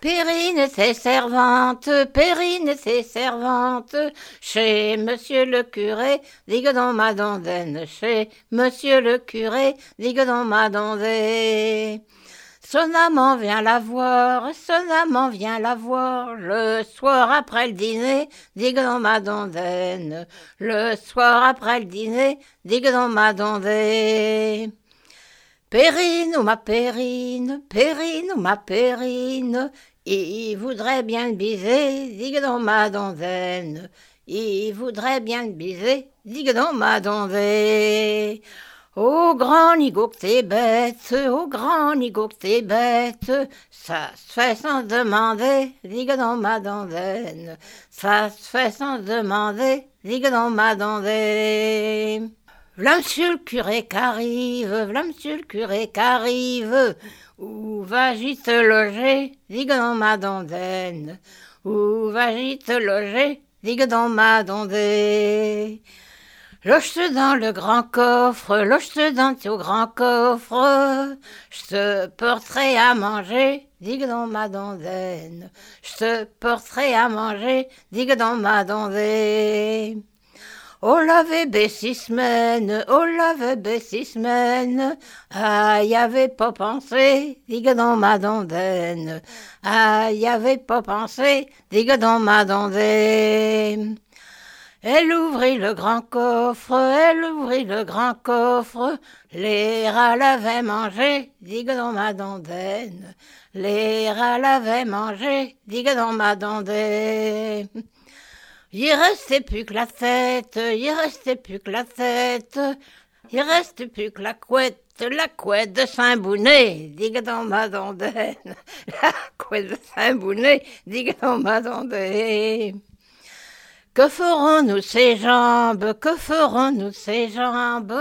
Périne était servante, Périne était servante, chez monsieur le curé, digue dans ma dondaine, chez monsieur le curé, digue dans ma dondaine. Son amant vient la voir, son amant vient la voir, le soir après le dîner, digue dans ma dondaine, le soir après le dîner, digue dans ma dondaine. Périne ou ma Périne, Périne ou ma Périne, il voudrait bien le biser, digue dans ma dondaine. Il voudrait bien le biser, digue dans ma dondaine. Ô grand nigo que t'es bête, ô grand nigo que t'es bête, ça se fait sans demander, digue dans ma dondaine. Ça se fait sans demander, digue dans ma dondaine. V'là monsieur le curé qu'arrive, v'là monsieur le curé qu'arrive, où vas-y te loger, digue dans ma dondaine, où vas-y te loger, digue dans ma dondaine. Loge-te dans le grand coffre, loge-te dans ton grand coffre, je te porterai à manger, digue dans ma dondaine, je te porterai à manger, digue dans ma dondaine. On l'avait bé 6 semaines, on l'avait bé 6 semaines, ah, y avait pas pensé, digue dans ma dondaine, ah, y avait pas pensé, digue dans ma dondaine. Elle ouvrit le grand coffre, elle ouvrit le grand coffre, les rats l'avaient mangé, digue dans ma dondaine, les rats l'avaient mangé, digue dans ma dondaine. Il restait plus que la tête, il restait plus que la tête, il restait plus que la couette de Saint-Bounet, digue dans ma dondaine, la couette de Saint-Bounet, digue dans ma dondaine. Que ferons-nous ces jambes, que ferons-nous ces jambes?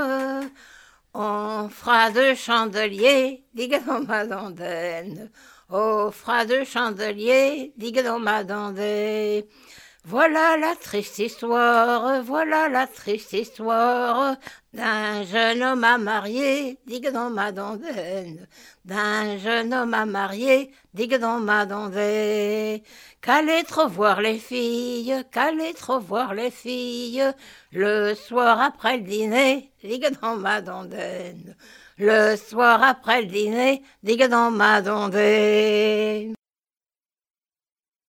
On fera deux chandeliers, digue dans ma dondaine, on fera deux chandeliers, digue dans ma dondaine. Voilà la triste histoire, voilà la triste histoire d'un jeune homme à marier, digue dans ma dondaine, d'un jeune homme à marier, digue dans ma dondaine. Qu'allez trop voir les filles, qu'allez trop voir les filles, le soir après le dîner, digue dans ma dondaine, le soir après le dîner, digue dans ma dondaine.